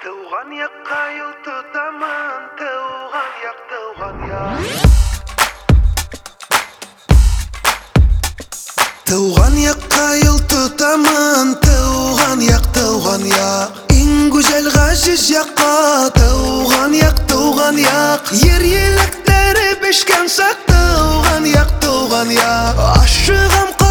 Туған якка юл тутамын, туған як, туған як. Туған якка юл тутамын, туған як, туған як. Иң гүзәл газиз якка, туған як, туған як. Ер електәре бешкән сак, туған як, туған як. Ашыгам